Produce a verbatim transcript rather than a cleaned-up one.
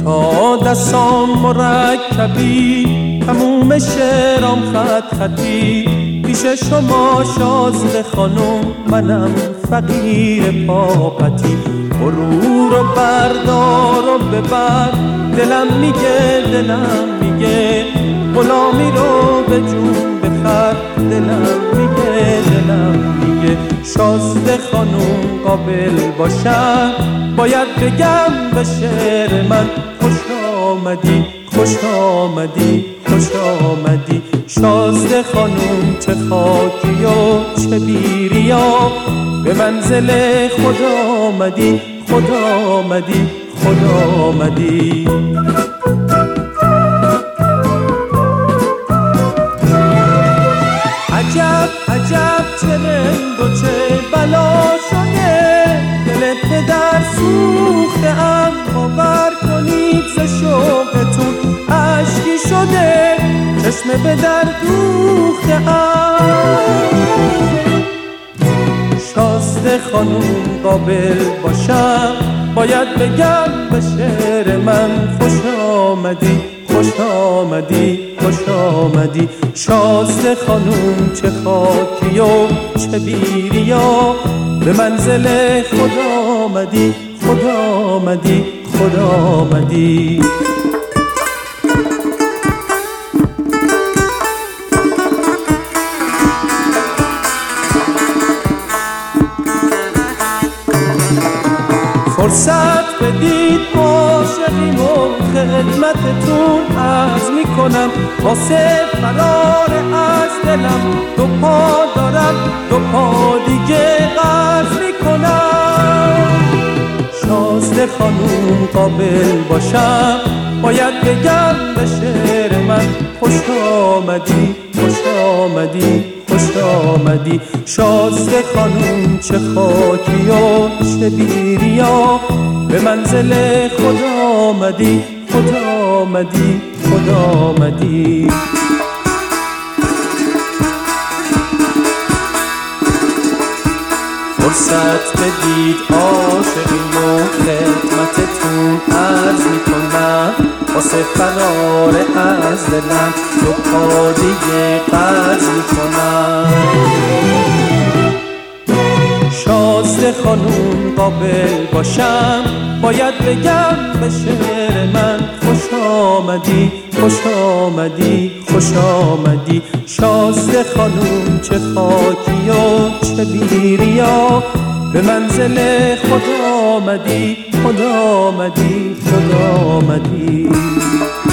تا دستام مرکبی، تموم شعرام خط خطی، پیش شما شازده خانم منم فقیر پاپتی. برو رو بردار و ببر، دلم میگه دلم میگه غلامی رو به جون بخر، دلم میگه دلم میگه شازده خانم قابل باشم، باید بگم به شعر من خوش آمدی خوش آمدی خوش آمدی. شازده خانم چه خاکی و چه بیریا، به منزل خدا آمدی خدا آمدی خدا آمدی. عجب عجب چه رنگ و چه بلا شده، دل پدر سوخته ام، باور کنید ز شوقتون اشکی شده، چشم به در دوخته ام. شازده خانوم قابل باشم، باید بگم به شعر من خوش آمدی خوش آمدی خوش آمدی. شازده خانوم چه خاکی و چه بیریا، به منزل خدا آمدی خدا آمدی خدا آمدی. فرصت بدید عاشقیم و خدمتتون عرض میکنم، واسه فرار از دلم دو پا دارم، دو پا دیگه قرض میکنم. شازده خانوم قابل باشم، باید بگم به شعر من خوش آمدی خوش آمدی خوش آمدی. شازده خانوم چه خاکی و چه بیریا، به منزل خدا آمدی خدا آمدی خدا آمدی. فرصت بدید عاشقیم و خدمتتون عرض میکنم، واسه فرار از دلم دو پا دیگه قرض میکنم. شازده خانوم قابل باشم، باید بگم به شعر من خوش آمدی خوش آمدی خوش آمدی. شازده خانوم چه خاکی و چه بیریا، به منزل خدا آمدی خدا آمدی خدا آمدی.